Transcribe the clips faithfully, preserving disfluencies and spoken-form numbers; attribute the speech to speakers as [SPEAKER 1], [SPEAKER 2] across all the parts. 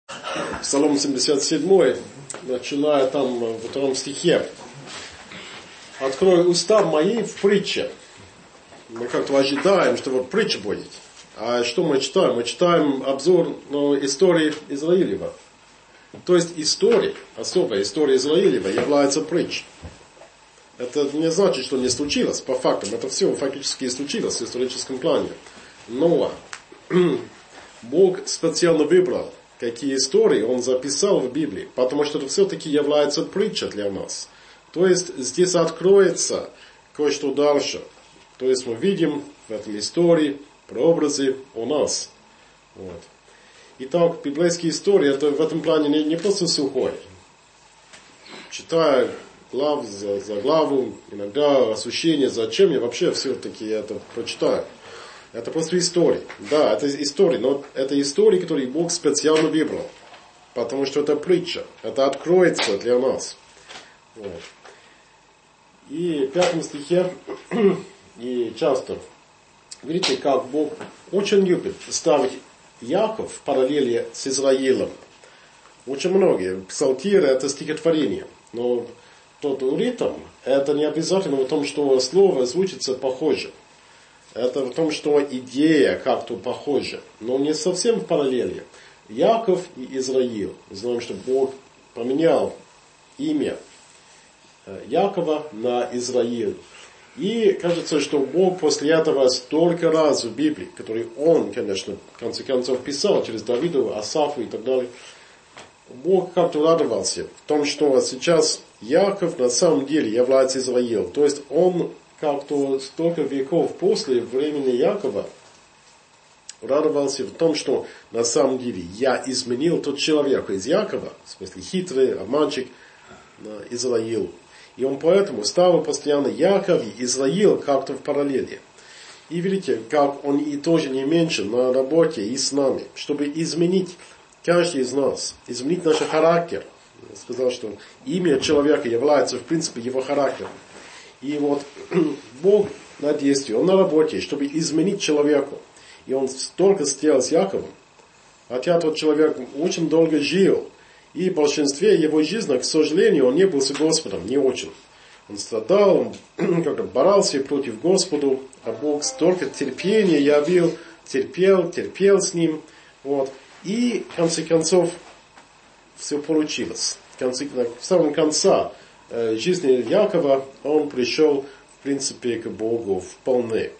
[SPEAKER 1] Псалом семьдесят семь, начиная там во втором стихе. «Открой уста мои в притче». Мы как-то ожидаем, что вот притча будет. А что мы читаем? Мы читаем обзор ну, истории Израилева. То есть история, особая история Израилева является притчей. Это не значит, что не случилось, по фактам. Это все фактически случилось в историческом плане. Но Бог специально выбрал, какие истории Он записал в Библии, потому что это все-таки является притчей для нас. То есть здесь откроется кое-что дальше. То есть мы видим в этой истории прообразы у нас. Вот. Итак, библейские истории, это в этом плане не, не просто сухой. Читая глав за, за главу, иногда освещение, зачем я вообще все-таки это прочитаю. Это просто истории. Да, это истории, но это истории, которые Бог специально выбрал. Потому что это притча. Это откроется для нас. Вот. И в пятом стихе, и часто, видите, как Бог очень любит ставить Яков в параллели с Израилем. Очень многие. Псалтиры — это стихотворение. Но тот ритм, это не обязательно в том, что слово звучится похоже. Это в том, что идея как-то похожа. Но не совсем в параллели. Яков и Израиль. Знаем, что Бог поменял имя Якова на Израиль. И кажется, что Бог после этого столько раз в Библии, который Он, конечно, в конце концов писал через Давида, Асафа и так далее, Бог как-то радовался в том, что сейчас Яков на самом деле является Израилем. То есть он как-то столько веков после времени Якова радовался в том, что на самом деле я изменил тот человек из Якова, в смысле хитрый, обманщик, на Израиль. И он поэтому ставил постоянно Яков и Израиль как-то в параллели. И видите, как он и тоже не меньше на работе и с нами, чтобы изменить каждый из нас, изменить наш характер. Я сказал, что имя человека является в принципе его характером. И вот Бог на действии, Он на работе, чтобы изменить человеку. И Он столько сделал с Яковом. Хотя тот человек очень долго жил. И в большинстве его жизни, к сожалению, он не был с Господом, не очень. Он страдал, он как-то боролся против Господа, а Бог столько терпения явил, терпел, терпел с ним. Вот. И в конце концов все получилось. В, конце, в самом конце э, жизни Якова он пришел, в принципе, к Богу вполне.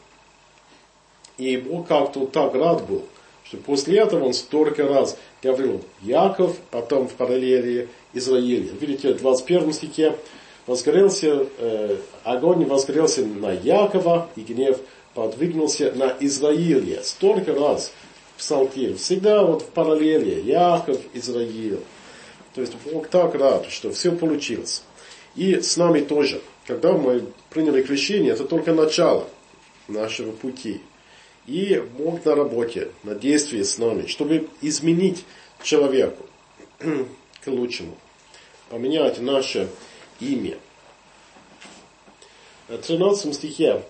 [SPEAKER 1] И Бог как-то так рад был, что после этого он столько раз говорил Яков, потом в параллели Израиль. Видите, в двадцать первом стихе возгорелся, э, огонь возгорелся на Якова, и гнев подвигнулся на Израиле. Столько раз в Псалтире. Всегда вот в параллели Яков, Израиль. То есть Бог так рад, что все получилось. И с нами тоже. Когда мы приняли крещение, это только начало нашего пути. И Бог на работе, на действии с нами, чтобы изменить человеку к лучшему. Поменять наше имя. В тринадцатом стихе.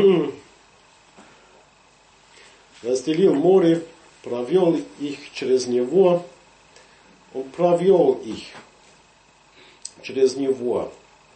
[SPEAKER 1] Разделил море, провел их через него. Он провел их через него.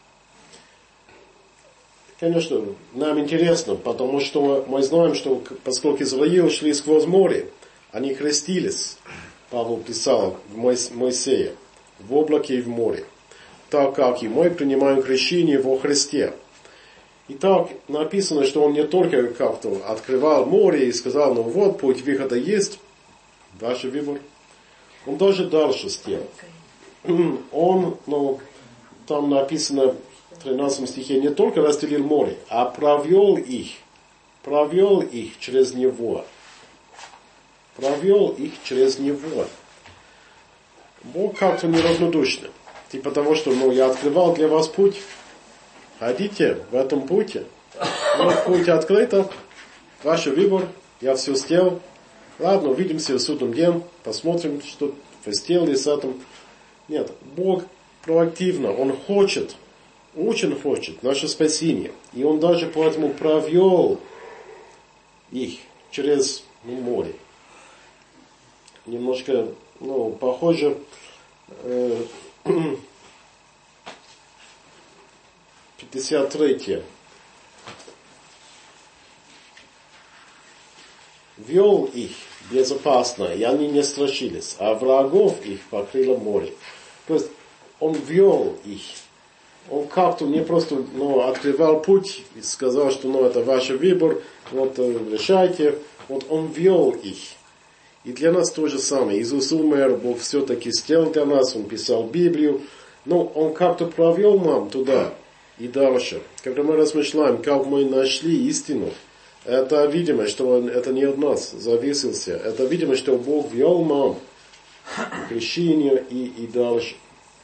[SPEAKER 1] Конечно, нам интересно, потому что мы знаем, что поскольку Израиль шли сквозь море, они крестились, Павел писал в Моисее, в облаке и в море, так как и мы принимаем крещение во Христе. И так написано, что он не только как-то открывал море и сказал, ну вот, путь выхода есть, ваш выбор. Он даже дальше сделал. Он, ну, там написано, в тринадцатом стихе, не только разделил море, а провел их, провел их через него. Провел их через него. Бог как-то неравнодушный. Типа того, что ну, я открывал для вас путь. Ходите в этом пути. Вот путь открыто. Ваш выбор. Я все сделал. Ладно, увидимся в судном дне. Посмотрим, что вы сделали с этим. Нет, Бог проактивно. Он хочет. Очень хочет наше спасение. И Он даже поэтому провел их через ну, море. Немножко ну, похоже, э, пятьдесят третье. Вел их безопасно, и они не страшились, а врагов их покрыло море. То есть он вел их. Он как-то не просто ну, открывал путь и сказал, что ну, это ваш выбор, вот решайте. Вот он вел их. И для нас то же самое. Иисус умер, Бог все-таки сделал для нас, Он писал Библию. Но Он как-то провел нам туда и дальше. Когда мы размышляем, как мы нашли истину, это видимо, что это не от нас зависелся. Это видимо, что Бог вел нам крещение и, и дальше.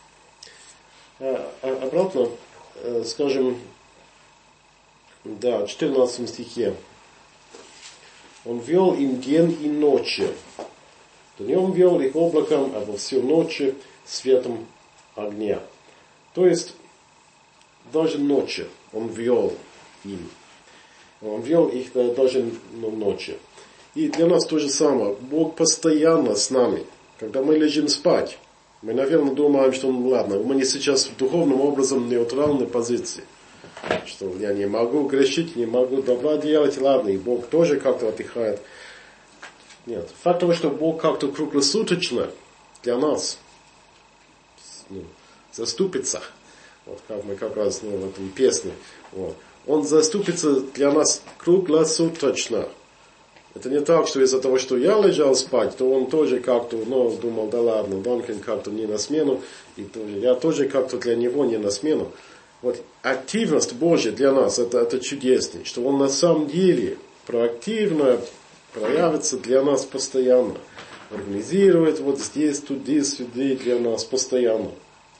[SPEAKER 1] А, а, обратно, скажем, да, в четырнадцатом стихе. Он вел им день и ночь. Днем вел их облаком, а во всю ночь светом огня. То есть, даже ночью он вел им. Он вел их даже ночью. И для нас то же самое. Бог постоянно с нами. Когда мы лежим спать, мы, наверное, думаем, что ну ладно, мы не сейчас в духовном образом неутральной позиции. Что я не могу грешить, не могу добра делать, ладно, и Бог тоже как-то отдыхает. Нет. Факт того, что Бог как-то круглосуточно для нас ну, заступится. Вот как мы как раз ну, в этом песне. Вот. Он заступится для нас круглосуточно. Это не так, что из-за того, что я лежал спать, то он тоже как-то, ну, думал, да ладно, Донкин как-то не на смену, и тоже, я тоже как-то для него не на смену. Вот активность Божья для нас, это, это чудесно, что он на самом деле проактивно проявится для нас постоянно. Организирует вот здесь, туда, сюда для нас постоянно.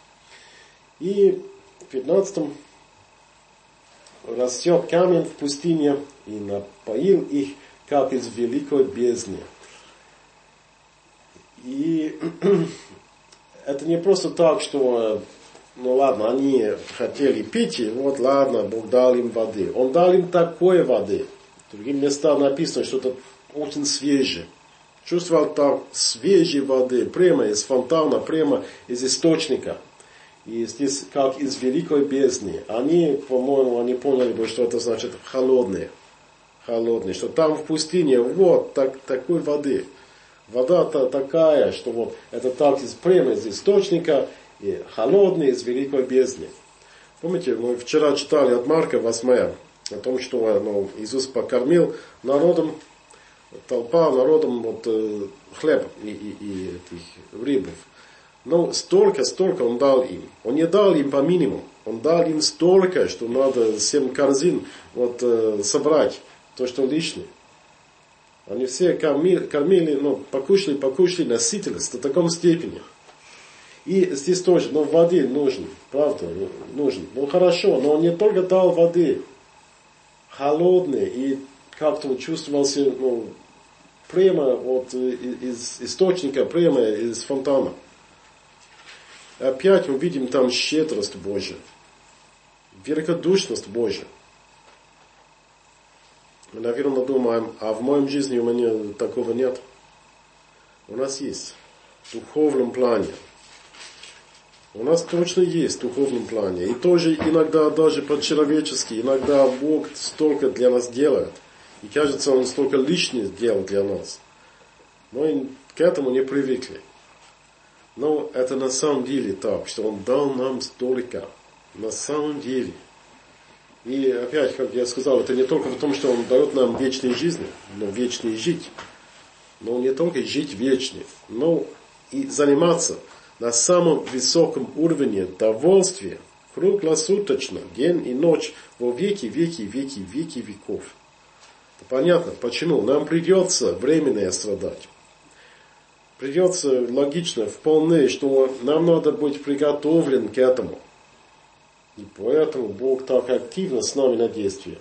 [SPEAKER 1] И в пятнадцатом рассек камень в пустыне и напоил их, как из великой бездны. И это не просто так, что, ну ладно, они хотели пить, и вот ладно, Бог дал им воды. Он дал им такой воды. В других местах написано, что это очень свежее. Чувствовал там свежей воды, прямо из фонтана, прямо из источника. И здесь как из великой бездны. Они, по-моему, они поняли бы, что это значит холодные. Холодные. Что там в пустыне вот так, такой воды. Вода-то такая, что вот это так из, прямо из источника и холодный из великой бездны. Помните, мы вчера читали от Марка восьмое о том, что ну, Иисус покормил народом, толпа народом вот, хлеб и, и, и этих рыбов. Но столько, столько Он дал им. Он не дал им по минимуму. Он дал им столько, что надо семь корзин вот, э, собрать. То, что лишнее. Они все кормили, кормили ну, покушали, покушали, насытились до такой степени. И здесь тоже, ну, воды нужен, правда, нужен. Ну, хорошо, но Он не только дал воды, холодной, и как-то он чувствовался, ну, прямо вот из источника, прямо из фонтана. Опять мы видим там щедрость Божия, великодушность Божия. Мы, наверное, думаем, а в моем жизни у меня такого нет. У нас есть в духовном плане. У нас точно есть в духовном плане. И тоже иногда даже по-человечески, иногда Бог столько для нас делает. И кажется, Он столько лишнего делал для нас. Мы к этому не привыкли. Но это на самом деле так, что Он дал нам столько. На самом деле. И опять, как я сказал, это не только в том, что Он дает нам вечную жизнь, но вечную жить. Но не только жить вечно, но и заниматься на самом высоком уровне довольствия, круглосуточно, день и ночь, во веки, веки, веки, веки веков. Это понятно, почему? Нам придется временно страдать. Придется логично, вполне, что нам надо быть приготовлен к этому. И поэтому Бог так активно с нами на действие.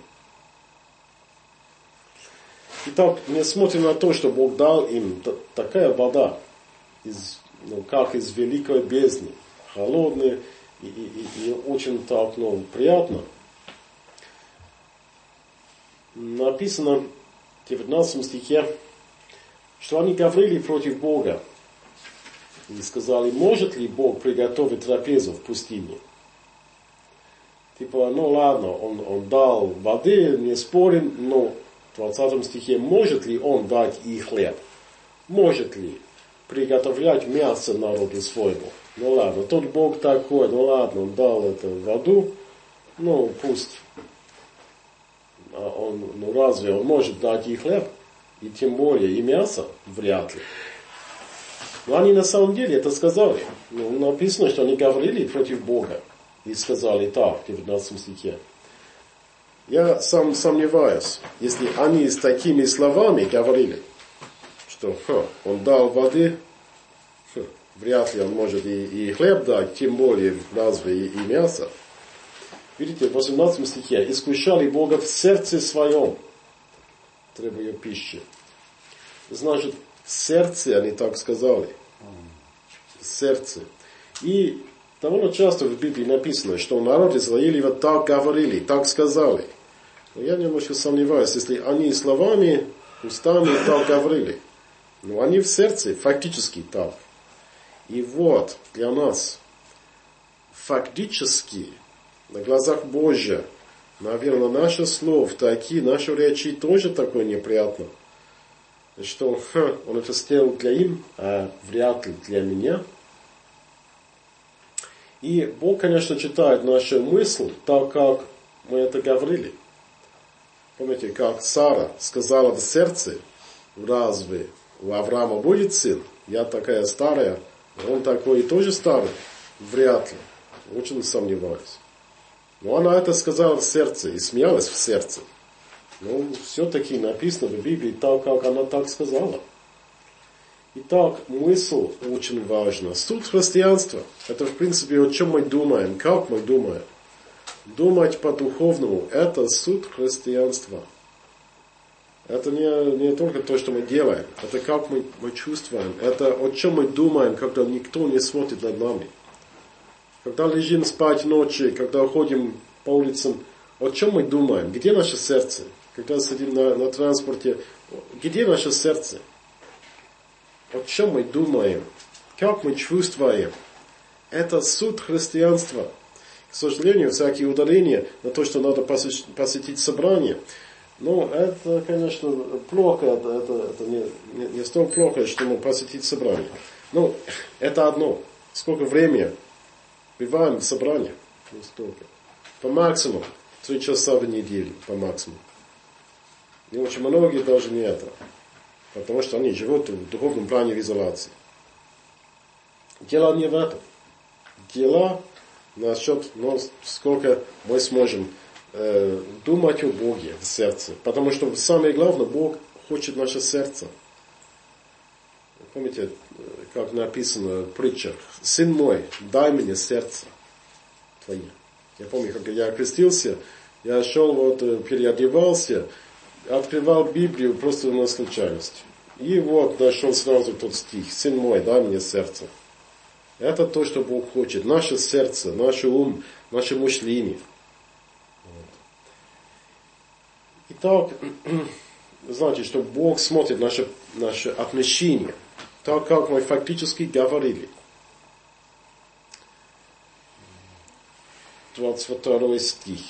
[SPEAKER 1] Итак, мы смотрим на то, что Бог дал им такая вода, из, ну, как из великой бездны, холодная и, и, и очень так, ну, приятно. Написано в девятнадцатом стихе, что они говорили против Бога. И сказали, может ли Бог приготовить трапезу в пустыне? Типа, ну ладно, он, он дал воды, не спорим, но в двадцатом стихе, может ли он дать и хлеб? Может ли приготовлять мясо народу своему? Ну ладно, тот Бог такой, ну ладно, он дал эту воду, ну пусть. А он, ну разве он может дать и хлеб? И тем более и мясо? Вряд ли. Но они на самом деле это сказали. Ну, написано, что они говорили против Бога. И сказали так, в девятнадцатом стихе. Я сам сомневаюсь, если они с такими словами говорили, что ха, он дал воды, ха, вряд ли он может и, и хлеб дать, тем более разве и, и мясо. Видите, в восемнадцатом стихе, искушали Бога в сердце своем, требуя пищи. Значит, в сердце они так сказали. В сердце. И довольно часто в Библии написано, что народ Израилева так говорили, так сказали. Но я немножко сомневаюсь, если они словами, устами так говорили. Но они в сердце фактически так. И вот для нас фактически на глазах Божьих, наверное, наши слова такие, наши речи тоже такое неприятно. Что ха, он это сделал для им, а вряд ли для меня. И Бог, конечно, читает наши мысли, так как мы это говорили. Помните, как Сара сказала в сердце, разве у Авраама будет сын? Я такая старая, он такой тоже старый? Вряд ли. Очень сомневаюсь. Но она это сказала в сердце и смеялась в сердце. Но все-таки написано в Библии так, как она так сказала. Итак, мысль очень важна. Суть христианства – это, в принципе, о чем мы думаем, как мы думаем. Думать по-духовному – это суть христианства. Это не, не только то, что мы делаем, это как мы, мы чувствуем, это о чем мы думаем, когда никто не смотрит над нами. Когда лежим спать ночью, когда ходим по улицам, о чем мы думаем, где наше сердце? Когда сидим на, на транспорте, где наше сердце? О чем мы думаем? Как мы чувствуем? Это суть христианства. К сожалению, всякие ударения на то, что надо посетить собрание, ну, это, конечно, плохо, это, это, это не, не, не столь плохо, что мы посетить собрание. Ну, это одно. Сколько времени бываем в собрании? Не столько. По максимуму. Три часа в неделю, по максимуму. И очень многие даже не это. Потому что они живут в духовном плане в изоляции. Дело не в этом. Дело насчет, ну, сколько мы сможем э, думать о Боге в сердце. Потому что самое главное, Бог хочет наше сердце. Помните, как написано в притчах? Сын мой, дай мне сердце твое. Я помню, как я крестился, я шел, вот, переодевался, открывал Библию просто на случайность. И вот нашел сразу тот стих. Сын мой, дай мне сердце. Это то, что Бог хочет. Наше сердце, наш ум, наше мышление. Вот. Итак, знаете, что Бог смотрит наше, наше отношение, так как мы фактически говорили. двадцать второй стих.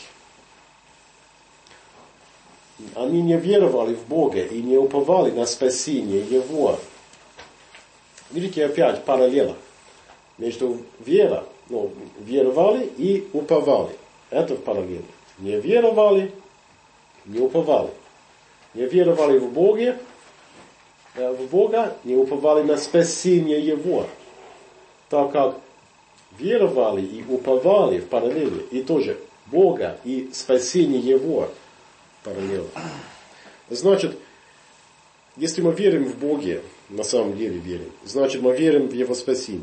[SPEAKER 1] Они не веровали в Бога и не уповали на спасение Его. Видите, опять параллела между верой, ну, веровали и уповали. Это параллель. Не веровали, не уповали. Не веровали в Бога, в Бога, не уповали на спасение Его. Так как веровали и уповали в параллели, и тоже Бога и спасение Его параллельно. Значит, если мы верим в Бога, на самом деле верим, значит мы верим в Его спасение.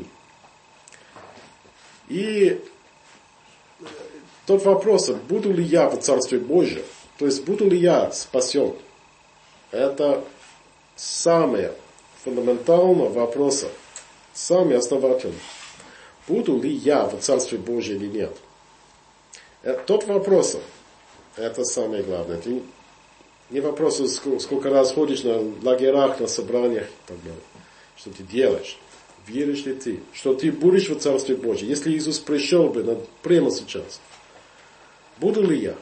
[SPEAKER 1] И тот вопрос, буду ли я в Царстве Божьем, то есть буду ли я спасен, это самый фундаментальный вопрос, самый основательный. Буду ли я в Царстве Божьем или нет? Тот вопрос, это самое главное. Это не вопрос, сколько раз ходишь на лагерях, на собраниях и так далее. Что ты делаешь? веришь ли ты, что ты будешь в Царстве Божьем? Если Иисус пришел бы на, прямо сейчас, буду ли я?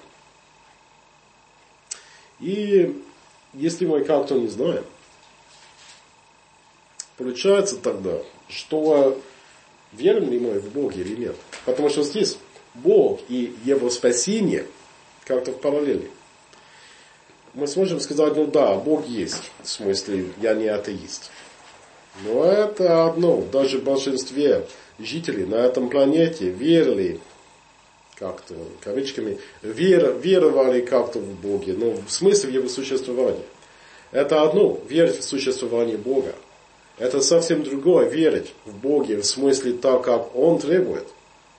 [SPEAKER 1] И если мы как-то не знаем, получается тогда, что верим ли мы в Бога или нет? Потому что здесь Бог и Его спасение как-то в параллели. Мы сможем сказать, ну да, Бог есть, в смысле, я не атеист. Но это одно, даже в большинстве жителей на этом планете верили, как-то, кавычками, вер, веровали как-то в Боге, но в смысле в Его существовании. Это одно, верить в существование Бога. Это совсем другое, верить в Боге, в смысле так, как Он требует.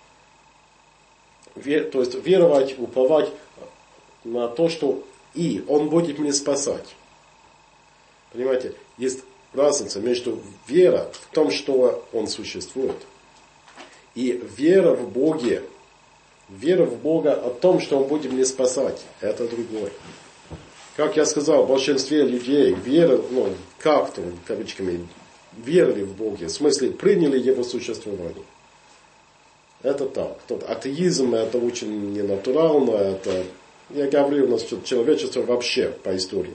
[SPEAKER 1] Вер, то есть веровать, уповать на то, что и Он будет меня спасать. Понимаете, есть разница между верой в том, что Он существует, и вера в Боге. Вера в Бога о том, что Он будет меня спасать. Это другое. Как я сказал, в большинстве людей вера, ну, как-то, кавычками, верили в Бога, в смысле, приняли Его существование. Это так. Тот атеизм, это очень ненатурально, это, я говорю, насчет человечества вообще по истории.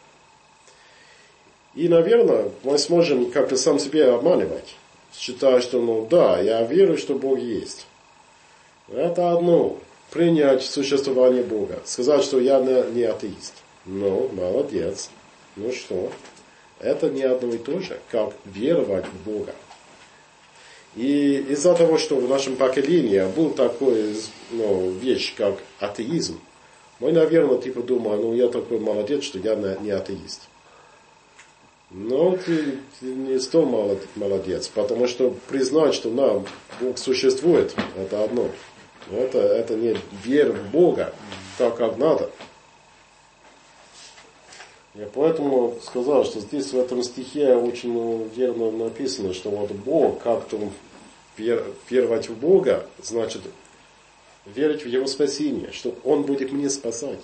[SPEAKER 1] И, наверное, мы сможем как-то сам себя обманывать, считая, что, ну да, я верю, что Бог есть. Это одно, принять существование Бога, сказать, что я не атеист. Ну, молодец. Ну что, это не одно и то же, как веровать в Бога. И из-за того, что в нашем поколении был такой, ну, вещь, как атеизм, мы, наверное, типа думаем, ну я такой молодец, что я не атеист. Но ты, ты не столь молодец, потому что признать, что нам Бог существует, это одно. Это, это не вера в Бога, так как надо. Я поэтому сказал, что здесь в этом стихе очень, ну, верно написано, что вот Бог, как-то вер, веровать в Бога, значит верить в Его спасение, что Он будет меня спасать.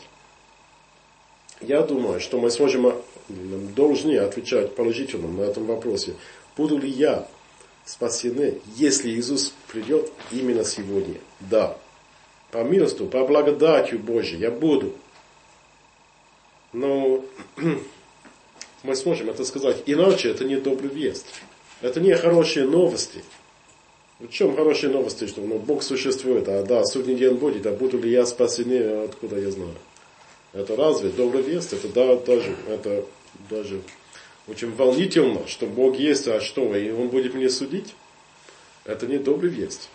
[SPEAKER 1] Я думаю, что мы сможем, должны отвечать положительно на этом вопросе. Буду ли я спасены, если Иисус придет именно сегодня? Да. По милосту, по благодатью Божьей я буду. Но мы сможем это сказать. Иначе это не добрая весть. Это не хорошие новости. В чем хорошие новости? Что, ну, Бог существует, а да, судный день будет, а буду ли я спасены, откуда я знаю? Это разве добрая весть? Это да, даже, это даже очень волнительно, что Бог есть, а что, и Он будет меня судить? Это не добрая весть.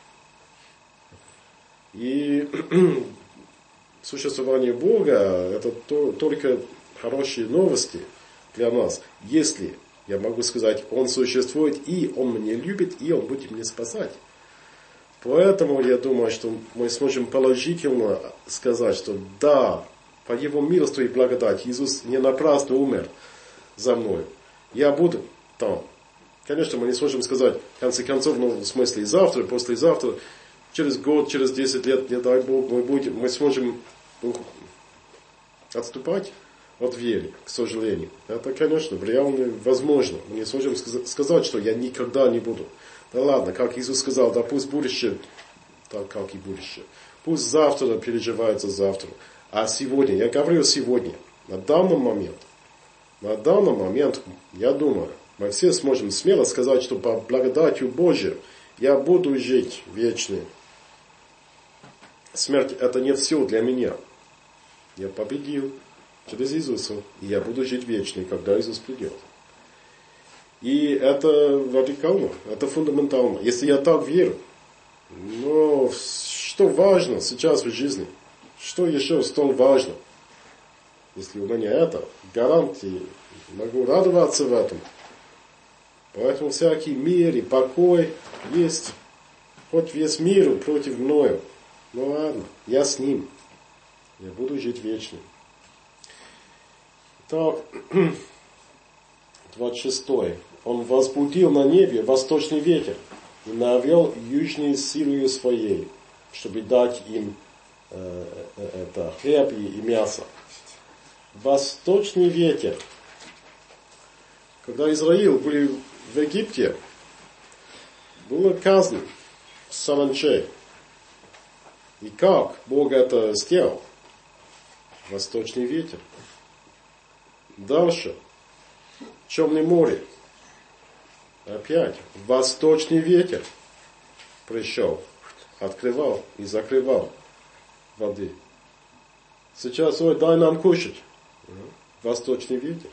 [SPEAKER 1] И существование Бога, это то, только хорошие новости для нас. Если, я могу сказать, Он существует, и Он меня любит, и Он будет меня спасать. Поэтому я думаю, что мы сможем положительно сказать, что да, по Его милости и благодати Иисус не напрасно умер за мной. Я буду там. Конечно, мы не сможем сказать, в конце концов, ну, в смысле, завтра, послезавтра, через год, через десять лет, не дай Бог, мы, будем, мы сможем отступать от веры, к сожалению. Это, конечно, реально возможно. Мы не сможем сказать, что я никогда не буду. Да ладно, как Иисус сказал, да пусть будущее, так как и будущее. Пусть завтра переживается завтра. А сегодня, я говорю сегодня, на данный момент, на данный момент, я думаю, мы все сможем смело сказать, что по благодатью Божьей я буду жить вечно. Смерть это не все для меня. Я победил через Иисуса, и я буду жить вечно, когда Иисус придет. И это радикально, это фундаментально. Если я так верю, но что важно сейчас в жизни? Что еще столь важно? Если у меня это, гарантии, могу радоваться в этом. Поэтому всякий мир и покой есть. Хоть весь мир против мною. Ну ладно, я с ним. Я буду жить вечно. Так, двадцать шестой. Он возбудил на небе восточный ветер и навел южные силою своей, чтобы дать им э, э, это, хлеб и, и мясо. Восточный ветер. Когда Израиль были в Египте, была казнь саранчей. И как Бог это сделал? Восточный ветер. Дальше. Черное море. Опять. Восточный ветер пришел. Открывал и закрывал воды. Сейчас, ой, дай нам кушать. Восточный ветер.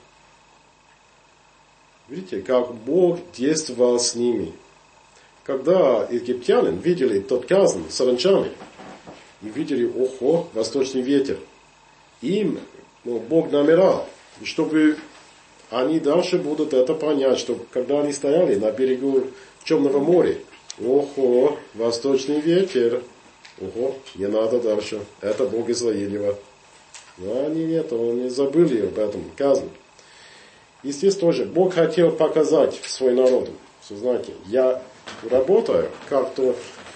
[SPEAKER 1] Видите, как Бог действовал с ними. Когда египтяне видели тот казнь с саранчами, и видели, ого, восточный ветер, им ну, Бог намерял, чтобы они дальше будут это понять, что когда они стояли на берегу Черного моря, ого, восточный ветер, ого, не надо дальше, это Бог Израилева. Но они нет, они забыли об этом казни. И здесь тоже Бог хотел показать свой народу, что знаете, я работаю как-то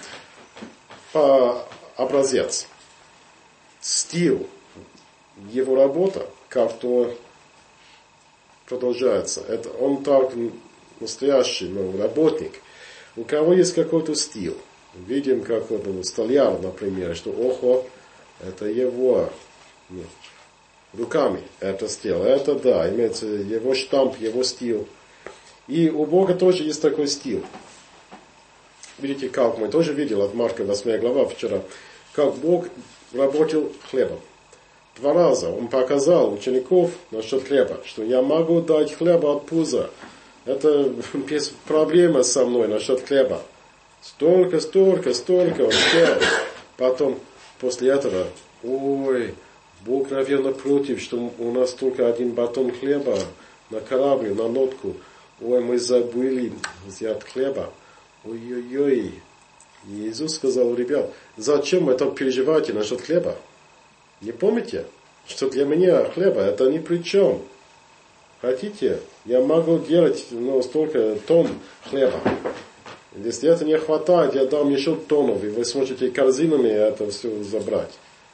[SPEAKER 1] по образец, стиль его работа как-то продолжается. Это он так настоящий ну, работник. У кого есть какой-то стиль. Видим, как вот ну, столяр, например, что охо, это его ну, руками это сделал. Это да, имеется его штамп, его стиль. И у Бога тоже есть такой стиль. Видите, как мы тоже видели от Марка восьмая глава вчера, как Бог работал хлебом. Два раза Он показал учеников насчет хлеба, что я могу дать хлеба от пуза. Это без проблемы со мной насчет хлеба. Столько, столько, столько он сделал. Потом, после этого, ой, Бог, наверное, против, что у нас только один батон хлеба на корабле, на лодку. Ой, мы забыли взять хлеба. Ой-ой-ой. И Иисус сказал, ребят, зачем вы так переживаете насчет хлеба? Не помните, что для меня хлеба это ни при чем. Хотите, я могу делать ну, столько тонн хлеба. Если это не хватает, я дам еще тоннов, и вы сможете корзинами это все забрать.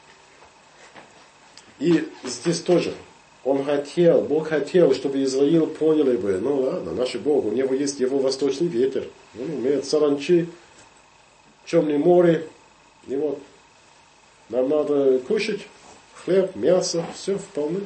[SPEAKER 1] И здесь тоже. Он хотел, Бог хотел, чтобы Израиль поняли бы, ну ладно, наш Бог, у него есть его восточный ветер, он умеет саранчи, Черное море, и вот, нам надо кушать хлеб, мясо, все вполне.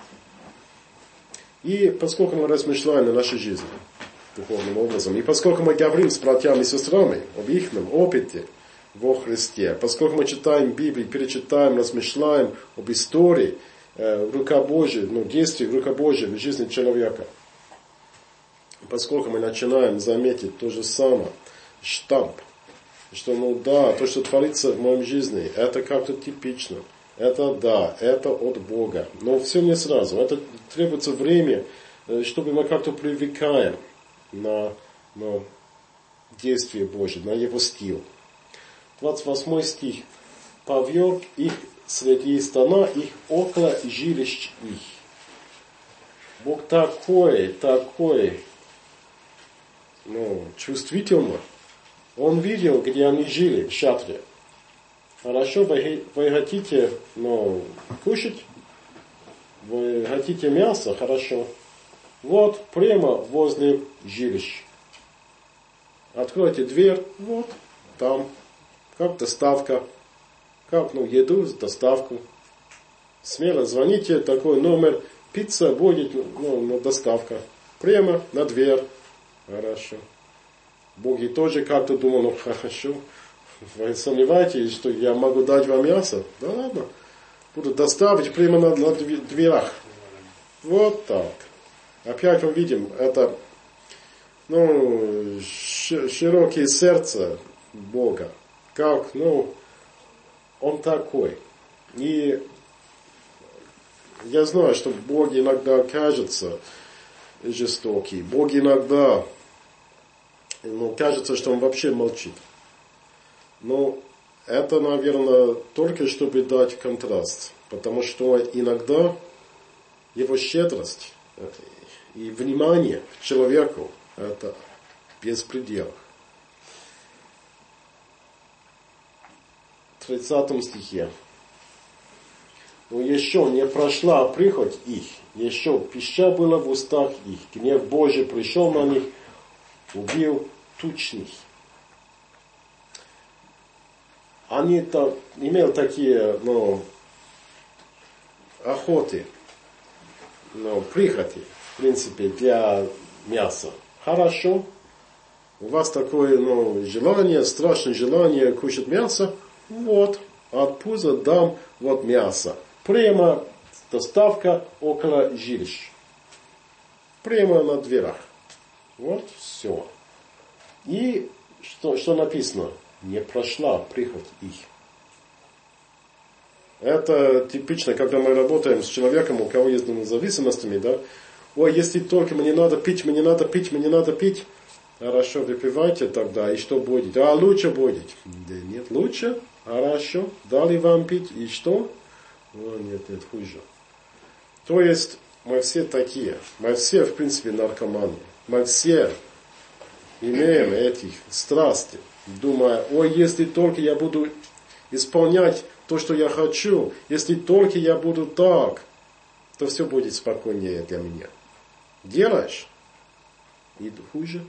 [SPEAKER 1] И поскольку мы размышляем на нашей жизни духовным образом, и поскольку мы говорим с братьями и сестрами об их опыте во Христе, поскольку мы читаем Библию, перечитаем, размышляем об истории, рука Божья, ну, действие рука Божья в жизни человека. Поскольку мы начинаем заметить то же самое, штамп, что, ну да, то, что творится в моей жизни, это как-то типично. Это да, это от Бога. Но все не сразу. Это требуется время, чтобы мы как-то привыкаем на, на действие Божье, на Его стиль. двадцать восьмой стих. Повел их среди стана их около жилищ их. Бог такой, такой, ну, чувствительный. Он видел, где они жили, в шатре. Хорошо, вы, вы хотите, ну, кушать? Вы хотите мясо? Хорошо. Вот, прямо возле жилищ. Откройте дверь, вот, там, как доставка. Как, ну, еду, доставку. Смело звоните, такой номер, пицца будет, ну, ну, доставка. Прямо на дверь. Хорошо. Боги тоже как-то думал, ну, хорошо. Вы сомневаетесь, что я могу дать вам мясо? Да ладно. Буду доставить прямо на, на дверях. Вот так. Опять мы видим, это, ну, широкие сердца Бога. Как, ну, Он такой. И я знаю, что Бог иногда кажется жестокий. Бог иногда, ну, кажется, что Он вообще молчит. Но это, наверное, только чтобы дать контраст. Потому что иногда Его щедрость и внимание к человеку это без предела. В тридцатом стихе. Но еще не прошла прихоть их, еще пища была в устах их, гнев Божий пришел на них, убил тучных они там имели такие, ну, охоты, ну, прихоти, в принципе, для мяса. Хорошо. У вас такое, ну, желание, страшное желание кушать мясо. Вот, от пуза дам вот мясо. Прямо доставка около жилищ. Прямо на дверях. Вот, все. И что, что написано? Не прошла прихоть их. Это типично, когда мы работаем с человеком, у кого есть зависимостями, да. Ой, если только мне надо пить, мне надо пить, мне надо пить. Хорошо, выпивайте тогда, и что будет? А лучше будет. Да нет, лучше. Хорошо, дали вам пить, и что? О, нет, нет, хуже. То есть, мы все такие. Мы все, в принципе, наркоманы. Мы все имеем этих страстей, думая, ой, если только я буду исполнять то, что я хочу, если только я буду так, то все будет спокойнее для меня. Делаешь, и хуже.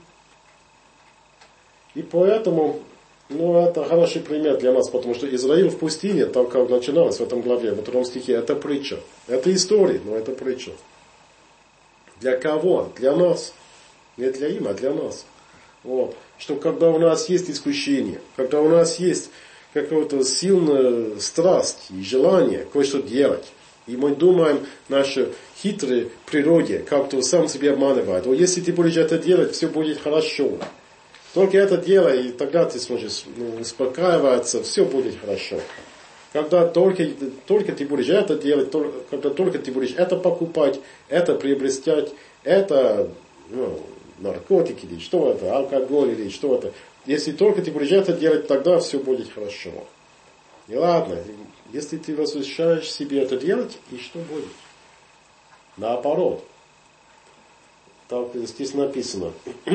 [SPEAKER 1] И поэтому, ну, это хороший пример для нас, потому что Израиль в пустыне, так как начиналось в этом главе, во втором стихе, это притча. Это история, но это притча. Для кого? Для нас. Не для им, а для нас. Вот. Что когда у нас есть искушение, когда у нас есть какая-то сильная страсть и желание кое-что делать, и мы думаем, нашей хитрой природе как-то сам себя обманывает. О, если ты будешь это делать, все будет хорошо. Только это делай, и тогда ты сможешь, ну, успокаиваться, все будет хорошо. Когда только, только ты будешь это делать, только, когда только ты будешь это покупать, это приобретать, это, ну, наркотики или что это, алкоголь или что это. Если только ты будешь это делать, тогда все будет хорошо. И ладно, если ты разрешаешь себе это делать, и что будет? Наоборот. Так здесь написано,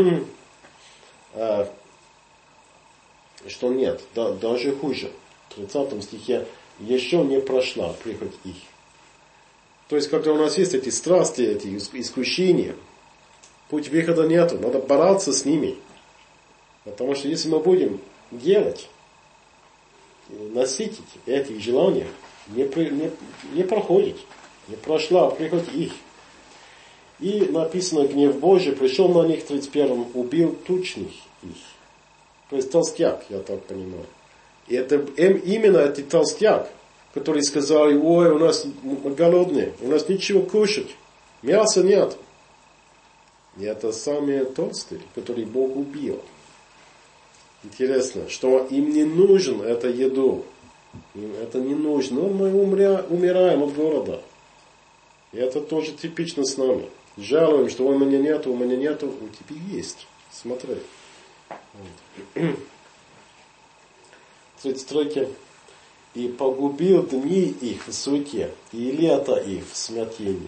[SPEAKER 1] что нет, да, даже хуже. В тридцатом стихе еще не прошла прихоть их. То есть, когда у нас есть эти страсти, эти искушения, путь выхода нету, надо бороться с ними. Потому что если мы будем делать, насытить эти желания, не, не, не проходит, не прошла прихоть их. И написано, гнев Божий пришел на них в тридцать первом, убил тучных их. То есть толстяк, я так понимаю. И это именно этот толстяк, который сказали, ой, у нас мы голодные, у нас ничего кушать, мяса нет. И это самые толстые, которые Бог убил. Интересно, что им не нужен эта еду. Им это не нужно. Но мы умря, умираем от голода. И это тоже типично с нами. Жалуем, что у меня нету, у меня нету, у тебя есть. Смотри. Вот. тридцать три. И погубил дни их в суете, и лето их в смятении.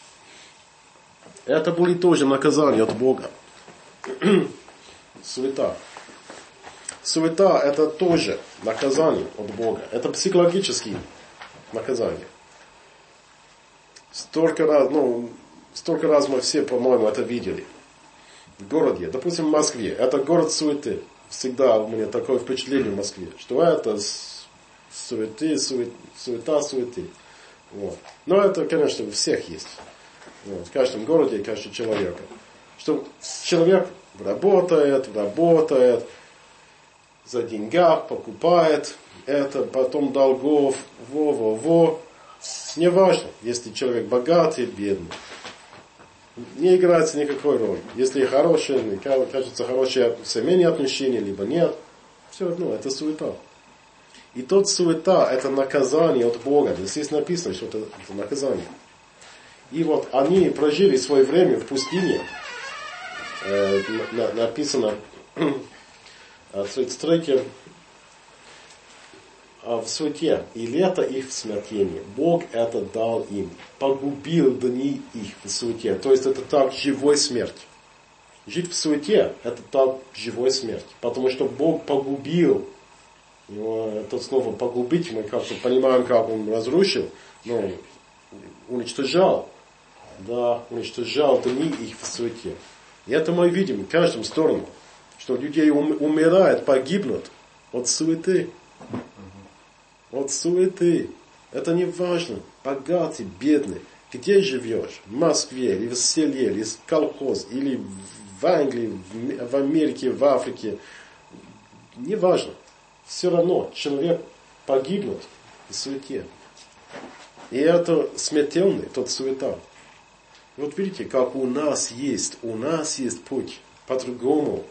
[SPEAKER 1] Это были тоже наказания от Бога. Суета. Суета это тоже наказание от Бога. Это психологические наказания. Столько раз, ну, столько раз мы все, по-моему, это видели. В городе, допустим, в Москве. Это город суеты. Всегда у меня такое впечатление в Москве, что это суеты, сует, суета, суеты. Вот. Но это, конечно, у всех есть. Вот. В каждом городе и каждом человеке. Что человек работает, работает, за деньгах покупает это, потом долгов, во-во-во. Не важно, если человек богатый, бедный. Не играет никакой роли. Если хорошие, кажется, хорошие семейные отношения, либо нет, все равно, это суета. И тот суета, это наказание от Бога. Здесь написано, что это, это наказание. И вот они прожили свое время в пустыне. Э, на, написано тридцать три. В суете, и лето их в смятении. Бог это дал им. Погубил дни их в суете. То есть это так живой смерть. Жить в суете, это так живой смерть. Потому что Бог погубил. Его, это слово погубить, мы как-то понимаем, как он разрушил. Но уничтожал. Да, уничтожал дни их в суете. И это мы видим в каждом сторону. Что людей умирают, погибнут от суеты. от суеты. Это не важно, богатый, бедный, где живешь, в Москве, или в селе, или в колхоз, или в Англии, в Америке, в Африке. Не важно. Все равно человек погибнет в суете. И это смертельный, тот суета. Вот видите, как у нас есть, у нас есть путь по-другому,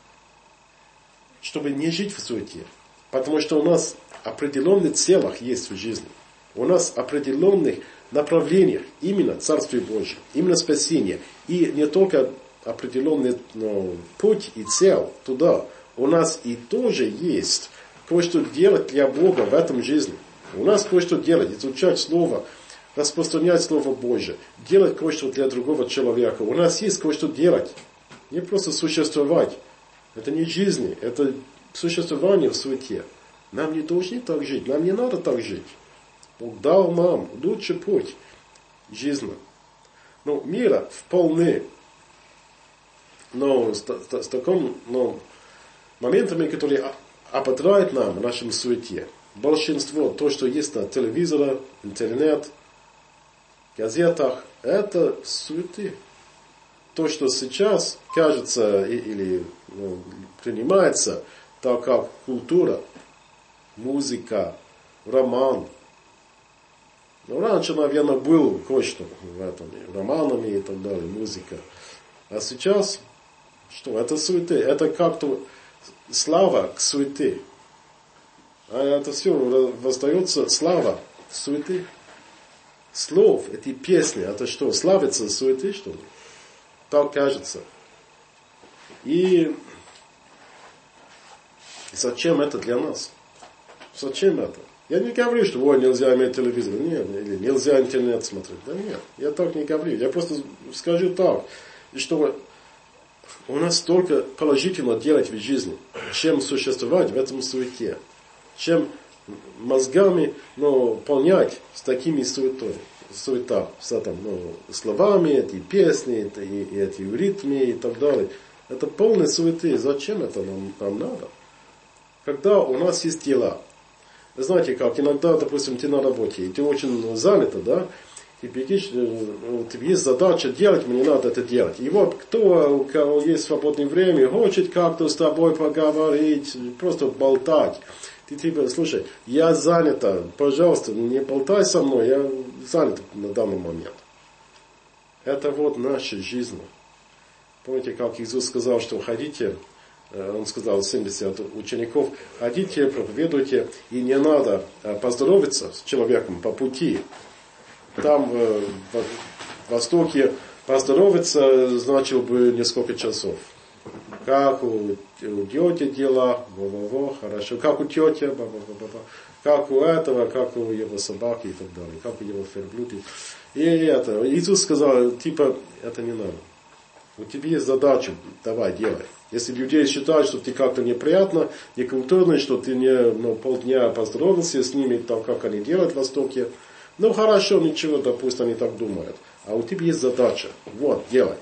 [SPEAKER 1] чтобы не жить в суете. Потому что у нас определенных целях есть в жизни. У нас определенных направлениях именно Царствие Божие, именно спасение. И не только определенный ну, путь и цель туда. У нас и тоже есть кое-что делать для Бога в этом жизни. У нас кое-что делать, изучать Слово, распространять Слово Божие, делать кое-что для другого человека. У нас есть кое-что делать. Не просто существовать. Это не жизнь, это существование в суете. Нам не должны так жить, нам не надо так жить. Бог дал нам лучший путь жизни. Но мира вполне, но с, с, с таким но, моментами, которые ободряют нам в нашем суете. Большинство, то, что есть на телевизоре, интернет, газетах, это суеты. То, что сейчас кажется или ну, принимается, так как культура, музыка, роман. Но раньше, наверное, было кое-что в этом, романами и так далее, музыка. А сейчас, что, это суеты, это как-то слава к суете. А это все воздается слава суеты. Слов, эти песни, это что, славится суеты, что ли? Так кажется. И зачем это для нас? Зачем это? Я не говорю, что ой, нельзя иметь телевизор. Нет, или нельзя интернет смотреть. Да нет, я так не говорю. Я просто скажу так, что у нас столько положительно делать в жизни, чем существовать в этом суете. Чем мозгами ну, понять с такими суетой, суета, с этим, ну, словами, эти песни, эти, и эти ритмы и так далее. Это полная суеты. Зачем это нам, нам надо? Когда у нас есть дела. Вы знаете как, иногда, допустим, ты на работе, и ты очень занят, да? И бегишь, у тебя есть задача делать, мне надо это делать. И вот кто, у кого есть свободное время, хочет как-то с тобой поговорить, просто болтать. Ты типа, слушай, я занята, пожалуйста, не болтай со мной, я занят на данный момент. Это вот наша жизнь. Помните, как Иисус сказал, что ходите, Он сказал семьдесят учеников, ходите, проповедуйте, и не надо поздороваться с человеком по пути. Там в Востоке поздороваться значило бы несколько часов. Как у, у тети дела, во-во-во, хорошо. Как у тети, ба-ба-ба-ба. Как у этого, как у его собаки и так далее. Как у его верблюда. И это. Иисус сказал, типа, это не надо. У тебя есть задача, давай, делай. Если люди считают, что ты как-то неприятно, некультурно, что ты не ну, полдня поздоровался с ними, так как они делают в Востоке, ну хорошо, ничего, допустим, они так думают. А у тебя есть задача. Вот, делай.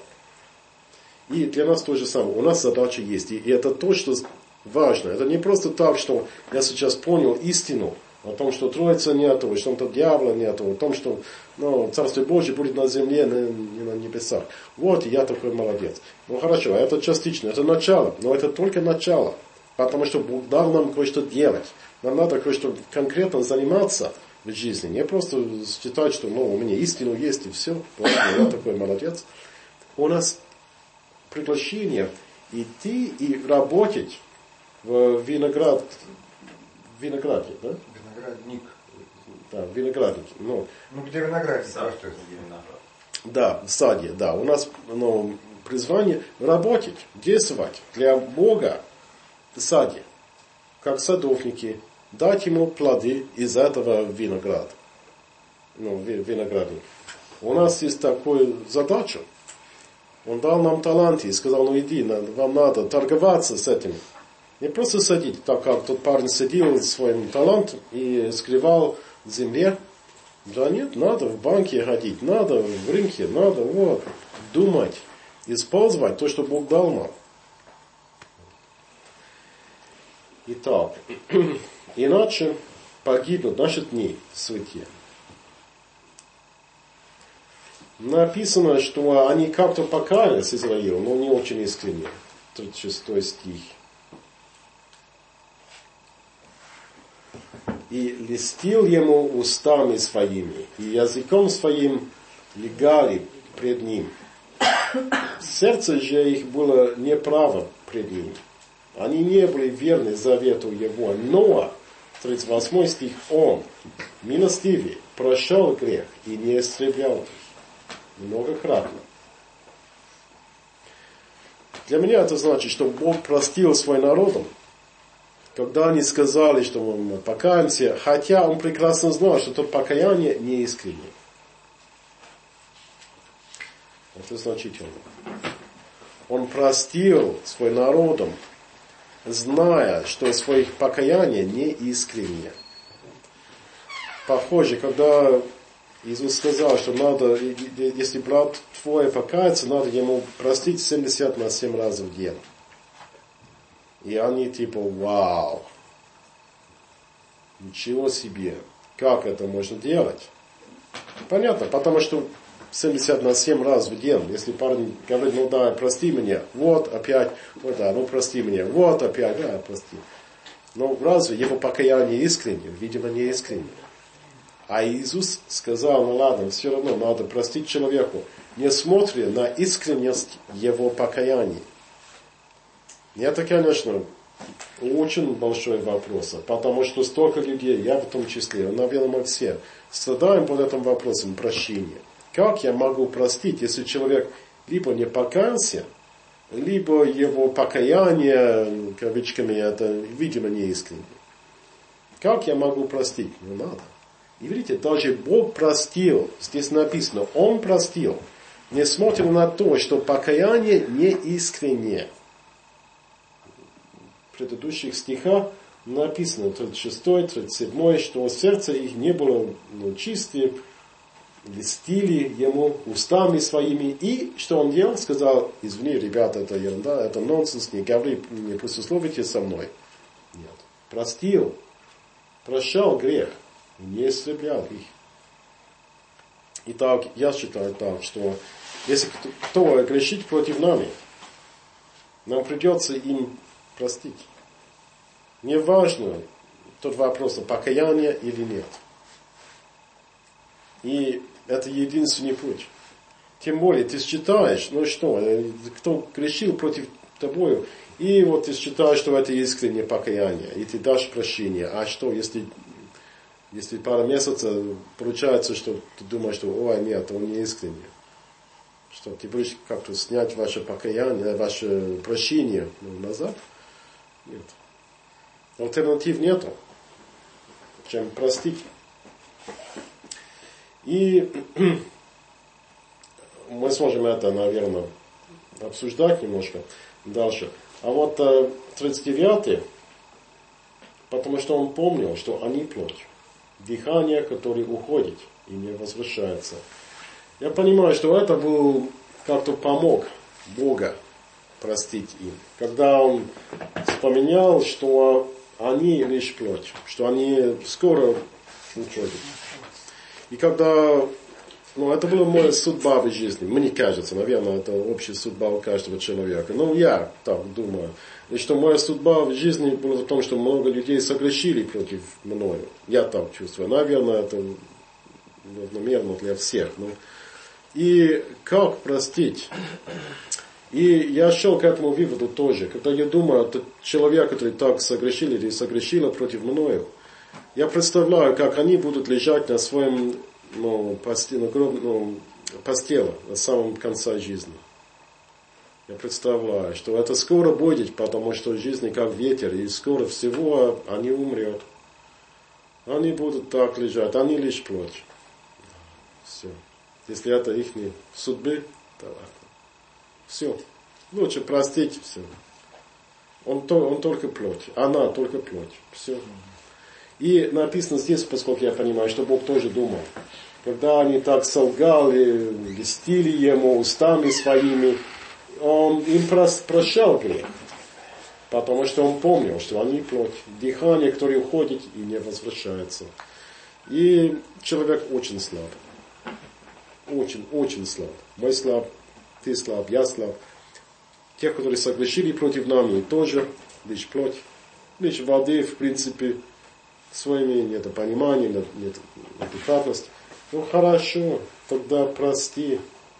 [SPEAKER 1] И для нас то же самое. У нас задача есть. И, и это то, что важно. Это не просто так, что я сейчас понял истину о том, что Троица нету, что там дьявола нету, о том, что ну, Царствие Божие будет на земле, не на небесах. Вот, я такой молодец. Ну хорошо, это частично, это начало. Но это только начало. Потому что Бог дал нам кое-что делать. Нам надо кое-что конкретно заниматься в жизни. Не просто считать, что ну, у меня истину есть и все. Я такой молодец. У нас приглашение идти и работать в виноград, винограде, да?
[SPEAKER 2] Виноградник.
[SPEAKER 1] Да, виноградник. Ну,
[SPEAKER 2] ну где виноградник?
[SPEAKER 3] Сад, что это виноград.
[SPEAKER 1] Да, в саде, да. У нас ну, призвание работать, действовать для Бога в саде, как садовники, дать ему плоды из этого винограда. Ну, виноградник. У нас есть такая задача. Он дал нам таланты и сказал, ну иди, вам надо торговаться с этим. Не просто садить, так как тот парень сидел своим талантом и скрывал в земле. Да нет, надо в банке ходить, надо в рынке, надо вот, думать, использовать то, что Бог дал нам. Итак, иначе погибнут, значит не святые. Написано, что они как-то покаялись Израилю, но не очень искренне. тридцать шестой стих. И листил ему устами своими, и языком своим легали пред ним. Сердце же их было неправо пред ним. Они не были верны завету его, но, тридцать восьмой стих, он, милостивый, прощал грех и не истреблял их. Многократно. Для меня это значит, что Бог простил свой народ, когда они сказали, что мы покаемся, хотя Он прекрасно знал, что это покаяние не искреннее. Это значительно. Он простил свой народ, зная, что своих покаяние не искреннее. Похоже, когда Иисус сказал, что надо, если брат твой покается, надо ему простить семьдесят на семь раз в день. И они типа, вау, ничего себе, как это можно делать? Понятно, потому что семьдесят на семь раз в день, если парень говорит, ну да, прости меня, вот опять, ну да, ну прости меня, вот опять, да, прости. Но разве его покаяние искреннее? Видимо, не искреннее. А Иисус сказал, ну ладно, все равно надо простить человеку, не смотря на искренность его покаяния. И это, конечно, очень большой вопрос, потому что столько людей, я в том числе, наверное, мы все, страдаем под этим вопросом прощения. Как я могу простить, если человек либо не покаялся, либо его покаяние, кавычками, это, видимо, не искренне. Как я могу простить? Не надо. И видите, даже Бог простил, здесь написано, Он простил, несмотря на то, что покаяние не искреннее. В предыдущих стихах написано, тридцать шестой, тридцать седьмой, что сердце их не было ну, чистым, льстили ему устами своими. И что он делал? Сказал, извини, ребята, это ерунда, это нонсенс, не говори, не пустословите со мной. Нет. Простил, прощал грех. Не истреблял их. Итак, я считаю так, что если кто грешит против нами, нам придется им простить. Не важно тот вопрос, покаяние или нет. И это единственный путь. Тем более, ты считаешь, ну что, кто грешил против тобою, и вот ты считаешь, что это искреннее покаяние, и ты дашь прощение. А что, если... Если пару месяцев получается, что ты думаешь, что ой, нет, он не искренне. Что ты будешь как-то снять ваше покаяние, ваше прощение назад? Нет. Альтернатив нету, чем простить. И мы сможем это, наверное, обсуждать немножко дальше. А вот тридцать девятый, потому что он помнил, что они плоть. Дыхание, которое уходит и не возвращается. Я понимаю, что это был как-то помог Бога простить им. Когда он вспоминал, что они лишь плоть, что они скоро уходят. И когда, ну это была моя судьба в жизни, мне кажется, наверное, это общая судьба у каждого человека. Но я так думаю. И что моя судьба в жизни была в том, что много людей согрешили против мною. Я так чувствую. Наверное, это равномерно для всех. Но... И как простить? И я шел к этому выводу тоже. Когда я думаю, это человек, который так согрешил или согрешила против мною, я представляю, как они будут лежать на своем ну, посте, на гроб, ну, постеле на самом конце жизни. Я представляю, что это скоро будет, потому что жизнь как ветер, и скоро всего они умрут. Они будут так лежать, они лишь плоть. Все. Если это их судьбы, то все. Лучше простить все. Он, он только плоть, она только плоть. Все. И написано здесь, поскольку я понимаю, что Бог тоже думал. Когда они так солгали, льстили ему устами своими, он им прощал грех. Потому что он помнил, что они плоть. Дыхание, которое уходит и не возвращается. И человек очень слаб. Очень, очень слаб. Мы слаб, ты слаб, я слаб. Те, которые согрешили против нас, тоже лишь плоть. Лишь воды, в принципе, своими недопонимания, неадекватность. Ну хорошо, тогда прости.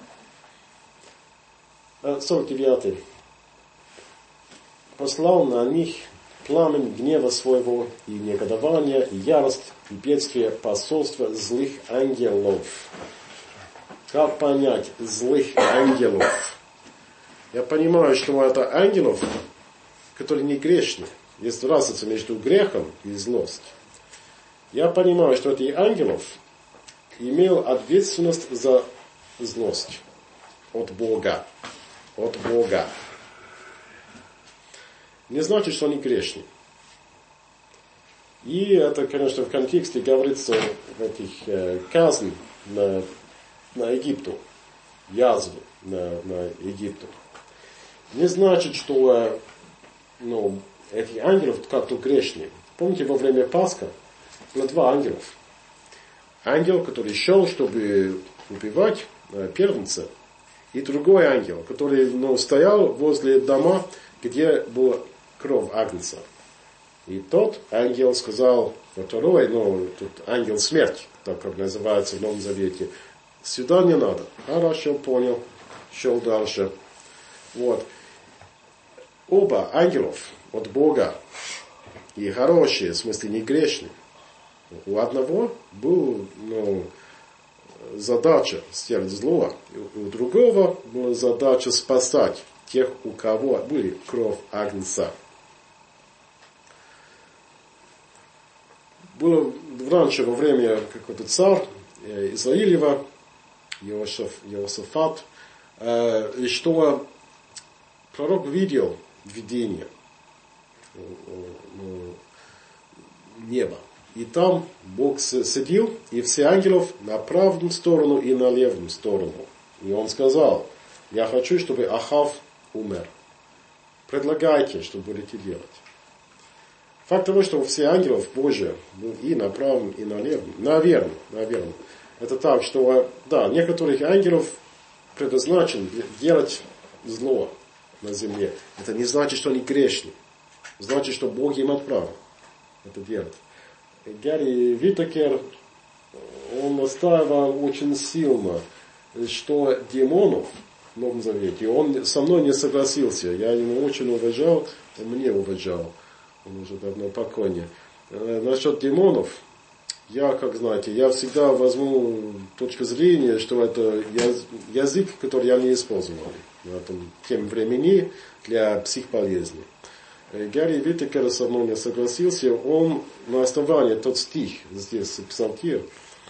[SPEAKER 1] сорок девятый. Послал на них пламень гнева своего и негодования, и ярость, и бедствие посольства злых ангелов. Как понять злых ангелов? Я понимаю, что это ангелов, которые не грешны. Есть разница между грехом и злостью. Я понимаю, что эти ангелов имел ответственность за злость от Бога. От Бога. Не значит, что они грешны. И это, конечно, в контексте говорится в этих э, казнь на, на Египту. Язвы на, на Египту. Не значит, что э, ну, эти ангелов как-то грешны. Помните, во время Пасха было два ангелов. Ангел, который шел, чтобы убивать э, первенца. И другой ангел, который ну, стоял возле дома, где была кровь агнца. И тот ангел сказал, второй, ну, тут ангел смерти, так как называется в Новом Завете, сюда не надо. Хорошо, понял, шел дальше. Вот. Оба ангелов от Бога, и хорошие, в смысле не грешные. У одного был, ну, задача сделать зло, у другого была задача спасать тех, у кого были кровь агнца. Было раньше, во время какого-то царя Израилева, Иосиф, Иосифат, э, что пророк видел видение неба. И там Бог сидел, и все ангелов на правую сторону и на левую сторону. И он сказал, я хочу, чтобы Ахав умер. Предлагайте, что будете делать. Факт того, что все ангелов Божьи и на правом, и на левом, наверное, наверное, это так, что, да, некоторых ангелов предназначен делать зло на земле. Это не значит, что они грешны. Значит, что Бог им отправил это делать. Гарри Витакер, он настаивал очень сильно, что демонов в Новом Завете, он со мной не согласился. Я его очень уважал, он мне уважал. Он уже давно покойнее. Насчет демонов, я, как знаете, я всегда возьму точку зрения, что это язык, который они использовали в этом тем времени для психболезней. Гарри Витакер со мной не согласился, он на основании тот стих здесь псалтирь,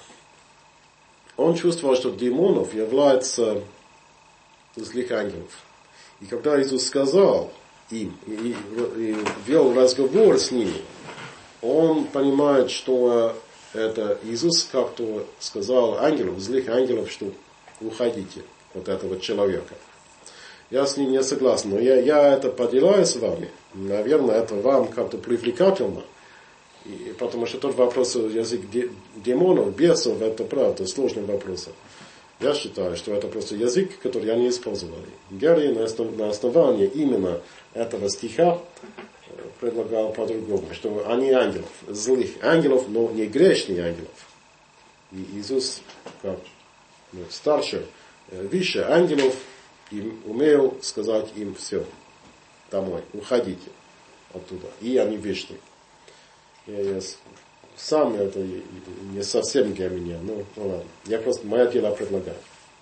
[SPEAKER 1] он чувствовал, что демонов является злых ангелов. И когда Иисус сказал им и, и, и вел разговор с ними, он понимает, что это Иисус как-то сказал ангелам, злых ангелов, что уходите от этого человека. Я с ним не согласен, но я, я это поделаю с вами. Наверное, это вам как-то привлекательно. И, потому что тот вопрос, язык демонов, бесов, это правда, сложный вопрос. Я считаю, что это просто язык, который они использовали. Гарри на основании именно этого стиха предлагал по-другому, что они ангелов, злых ангелов, но не грешных ангелов. И Иисус, как ну, старше, выше ангелов, им умел сказать им все. Домой, уходите оттуда. И они вышли. Я, я сам это не совсем для меня. Ну, ну ладно. Я просто мое дело предлагаю.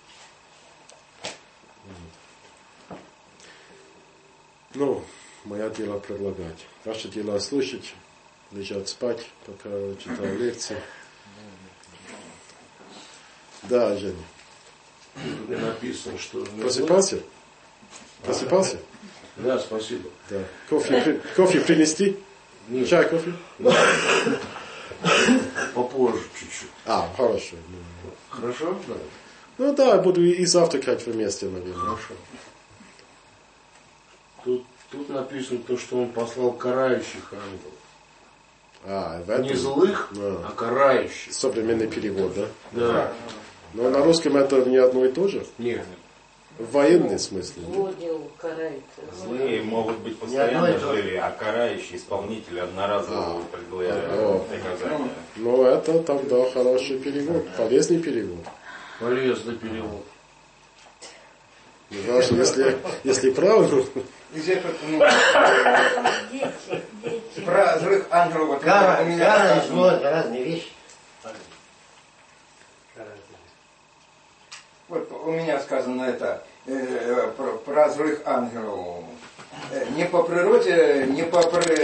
[SPEAKER 1] Ну, мое дело предлагать. Ваше дело слушать, лежать спать, пока читаю лекции. Да, Женя.
[SPEAKER 2] Тут написано, что...
[SPEAKER 1] Просыпался? Просыпался?
[SPEAKER 2] Да, спасибо.
[SPEAKER 1] Да. Кофе, кофе принести?
[SPEAKER 2] Нет.
[SPEAKER 1] Чай, кофе?
[SPEAKER 2] Попозже чуть-чуть.
[SPEAKER 1] А, хорошо.
[SPEAKER 2] Хорошо? Да.
[SPEAKER 1] Ну да, буду и завтракать вместе, наверное.
[SPEAKER 2] Хорошо. Тут Тут написано то, что он послал карающих ангелов.
[SPEAKER 1] А, в этом?
[SPEAKER 2] Не злых,
[SPEAKER 1] Да.
[SPEAKER 2] а карающих.
[SPEAKER 1] Современный перевод, да?
[SPEAKER 2] Да.
[SPEAKER 1] Но на русском это не одно и то же?
[SPEAKER 2] Нет.
[SPEAKER 1] В военном смысле.
[SPEAKER 3] Злодел карает.
[SPEAKER 4] Злые могут быть постоянно жили, а карающий исполнитель одноразового
[SPEAKER 1] О.
[SPEAKER 4] приказания.
[SPEAKER 1] Ну, это тогда хороший перевод, полезный перевод.
[SPEAKER 2] Полезный перевод.
[SPEAKER 1] Не знаю, что если, если правильно,
[SPEAKER 5] Здесь, ну,
[SPEAKER 3] Дети, дети.
[SPEAKER 5] про злых ангелов вот
[SPEAKER 6] Кара,
[SPEAKER 5] у меня
[SPEAKER 6] кара и
[SPEAKER 5] сказано.
[SPEAKER 6] зло — это разные вещи.
[SPEAKER 5] Вот у меня сказано это э, про, про злых ангелов. Э, не по природе, не по при-